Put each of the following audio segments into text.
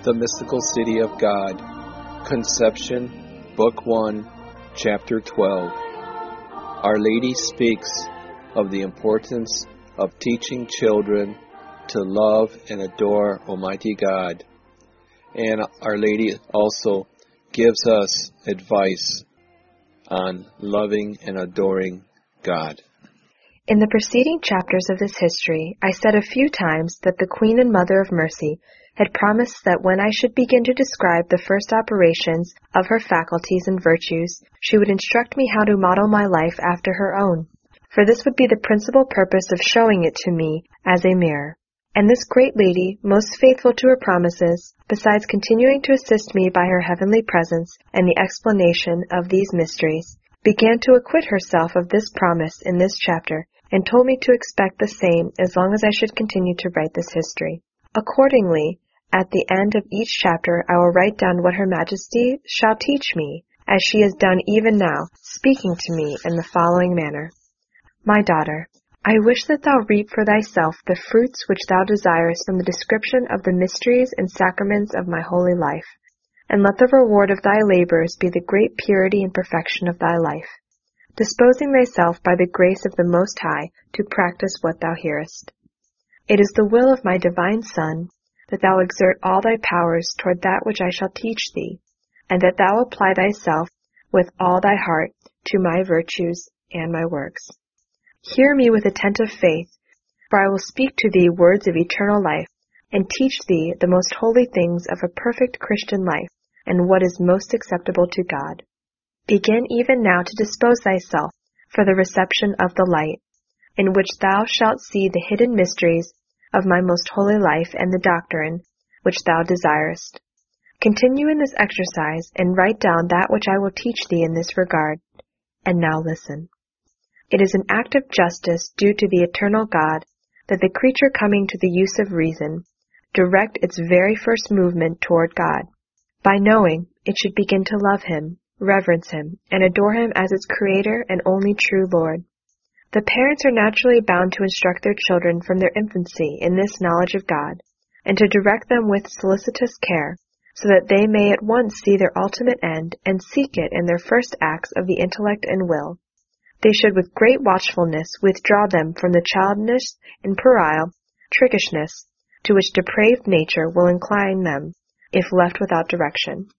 the mystical city of God. Conception, Book 1, Chapter 12. Our Lady speaks of the importance of teaching children to love and adore Almighty God. And Our Lady also gives us advice on loving and adoring God. In the preceding chapters of this history, I said a few times that the Queen and Mother of Mercy had promised that when I should begin to describe the first operations of her faculties and virtues, she would instruct me how to model my life after her own, for this would be the principal purpose of showing it to me as a mirror. And this great lady, most faithful to her promises, besides continuing to assist me by her heavenly presence and the explanation of these mysteries, began to acquit herself of this promise in this chapter, and told me to expect the same as long as I should continue to write this history. Accordingly, at the end of each chapter I will write down what Her Majesty shall teach me, as she has done even now, speaking to me in the following manner. My daughter, I wish that thou reap for thyself the fruits which thou desirest from the description of the mysteries and sacraments of my holy life, and let the reward of thy labors be the great purity and perfection of thy life, disposing thyself by the grace of the Most High to practice what thou hearest. It is the will of my divine Son that thou exert all thy powers toward that which I shall teach thee, and that thou apply thyself with all thy heart to my virtues and my works. Hear me with attentive faith, for I will speak to thee words of eternal life, and teach thee the most holy things of a perfect Christian life, and what is most acceptable to God. Begin even now to dispose thyself for the reception of the light, in which thou shalt see the hidden mysteries of my most holy life and the doctrine which thou desirest. Continue in this exercise, and write down that which I will teach thee in this regard. And now listen. It is an act of justice due to the eternal God that the creature coming to the use of reason direct its very first movement toward God. By knowing, it should begin to love Him, reverence Him, and adore Him as its Creator and only true Lord. The parents are naturally bound to instruct their children from their infancy in this knowledge of God, and to direct them with solicitous care, so that they may at once see their ultimate end and seek it in their first acts of the intellect and will. They should with great watchfulness withdraw them from the childish and puerile trichishness to which depraved nature will incline them if left without direction.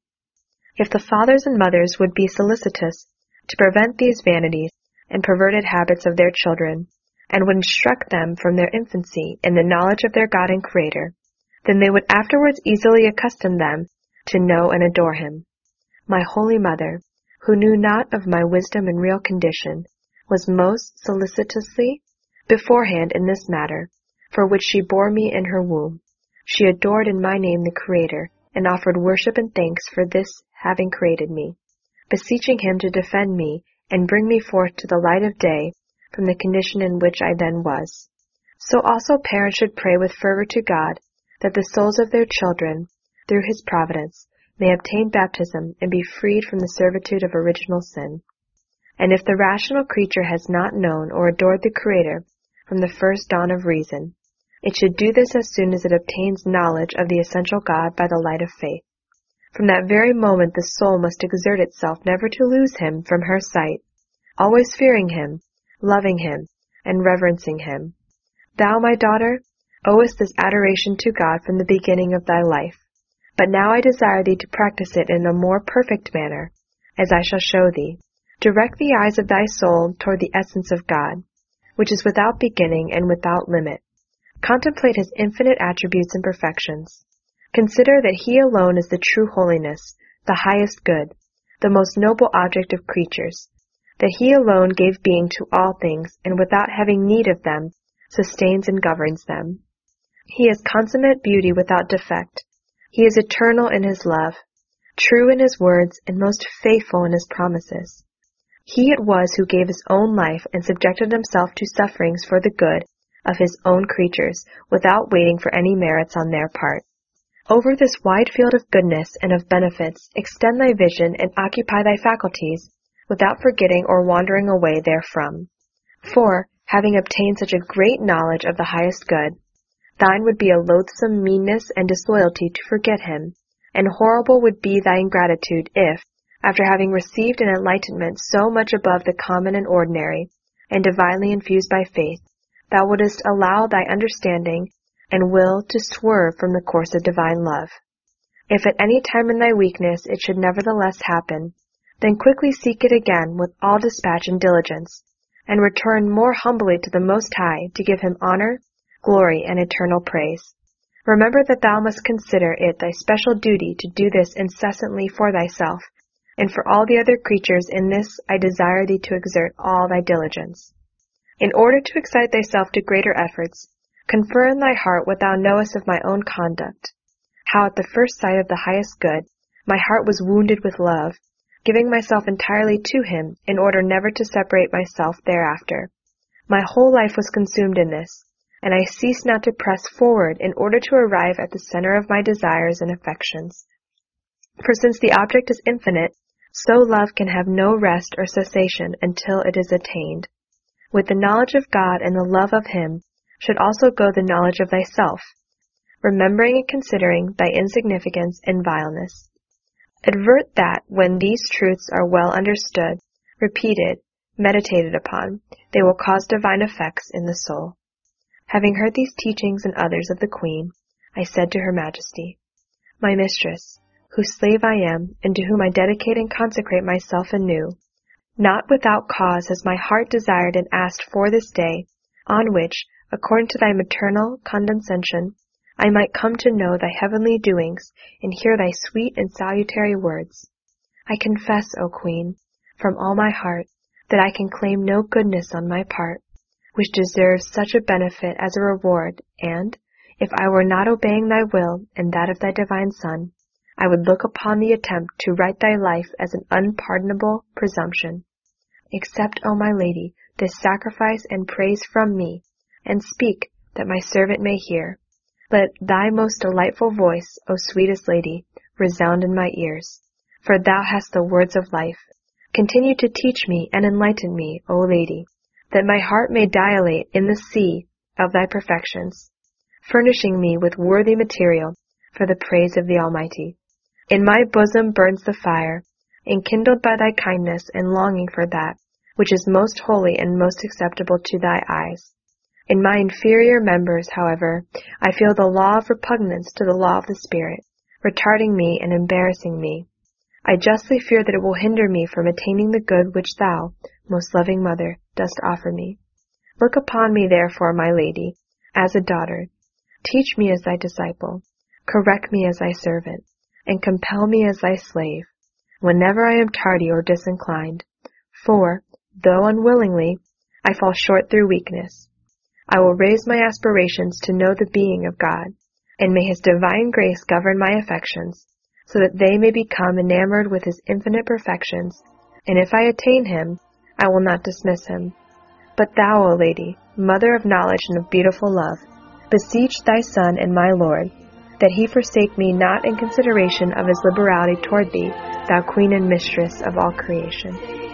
If the fathers and mothers would be solicitous to prevent these vanities and perverted habits of their children, and would instruct them from their infancy in the knowledge of their God and Creator, then they would afterwards easily accustom them to know and adore Him. My Holy Mother, who knew not of my wisdom and real condition, was most solicitously beforehand in this matter, for which she bore me in her womb. She adored in my name the Creator, and offered worship and thanks for this having created me, beseeching Him to defend me and bring me forth to the light of day from the condition in which I then was. So also parents should pray with fervor to God that the souls of their children, through His providence, may obtain baptism and be freed from the servitude of original sin. And if the rational creature has not known or adored the Creator from the first dawn of reason, it should do this as soon as it obtains knowledge of the essential God by the light of faith. From that very moment the soul must exert itself never to lose Him from her sight, always fearing Him, loving Him, and reverencing Him. Thou, my daughter, owest this adoration to God from the beginning of thy life. But now I desire thee to practice it in a more perfect manner, as I shall show thee. Direct the eyes of thy soul toward the essence of God, which is without beginning and without limit. Contemplate His infinite attributes and perfections. Consider that He alone is the true holiness, the highest good, the most noble object of creatures, that He alone gave being to all things, and without having need of them, sustains and governs them. He is consummate beauty without defect. He is eternal in His love, true in His words, and most faithful in His promises. He it was who gave His own life and subjected Himself to sufferings for the good of His own creatures, without waiting for any merits on their part. Over this wide field of goodness and of benefits, extend thy vision and occupy thy faculties, without forgetting or wandering away therefrom. For, having obtained such a great knowledge of the highest good, thine would be a loathsome meanness and disloyalty to forget him, and horrible would be thy ingratitude if, after having received an enlightenment so much above the common and ordinary, and divinely infused by faith, thou wouldest allow thy understanding and will to swerve from the course of divine love. If at any time in thy weakness it should nevertheless happen, then quickly seek it again with all dispatch and diligence, and return more humbly to the Most High to give him honor, glory, and eternal praise. Remember that thou must consider it thy special duty to do this incessantly for thyself, and for all the other creatures. In this I desire thee to exert all thy diligence. In order to excite thyself to greater efforts, confer in thy heart what thou knowest of my own conduct, how at the first sight of the highest good, my heart was wounded with love, giving myself entirely to him in order never to separate myself thereafter. My whole life was consumed in this, and I ceased not to press forward in order to arrive at the center of my desires and affections. For since the object is infinite, so love can have no rest or cessation until it is attained. With the knowledge of God and the love of him should also go the knowledge of thyself, remembering and considering thy insignificance and vileness. Advert that when these truths are well understood, repeated, meditated upon, they will cause divine effects in the soul. Having heard these teachings and others of the Queen, I said to Her Majesty, My mistress, whose slave I am, and to whom I dedicate and consecrate myself anew, not without cause has my heart desired and asked for this day, on which, according to thy maternal condescension, I might come to know thy heavenly doings and hear thy sweet and salutary words. I confess, O Queen, from all my heart, that I can claim no goodness on my part, which deserves such a benefit as a reward, and, if I were not obeying thy will and that of thy divine Son, I would look upon the attempt to right thy life as an unpardonable presumption. Accept, O my Lady, this sacrifice and praise from me, and speak, that my servant may hear. Let thy most delightful voice, O sweetest Lady, resound in my ears, for thou hast the words of life. Continue to teach me and enlighten me, O Lady, that my heart may dilate in the sea of thy perfections, furnishing me with worthy material for the praise of the Almighty. In my bosom burns the fire, enkindled by thy kindness and longing for that which is most holy and most acceptable to thy eyes. In my inferior members, however, I feel the law of repugnance to the law of the Spirit, retarding me and embarrassing me. I justly fear that it will hinder me from attaining the good which thou, most loving Mother, dost offer me. Look upon me, therefore, my Lady, as a daughter. Teach me as thy disciple, correct me as thy servant, and compel me as thy slave, whenever I am tardy or disinclined, for, though unwillingly, I fall short through weakness. I will raise my aspirations to know the being of God, and may his divine grace govern my affections, so that they may become enamored with his infinite perfections, and if I attain him, I will not dismiss him. But thou, O Lady, Mother of knowledge and of beautiful love, beseech thy Son and my Lord, that he forsake me not in consideration of his liberality toward thee, thou Queen and Mistress of all creation.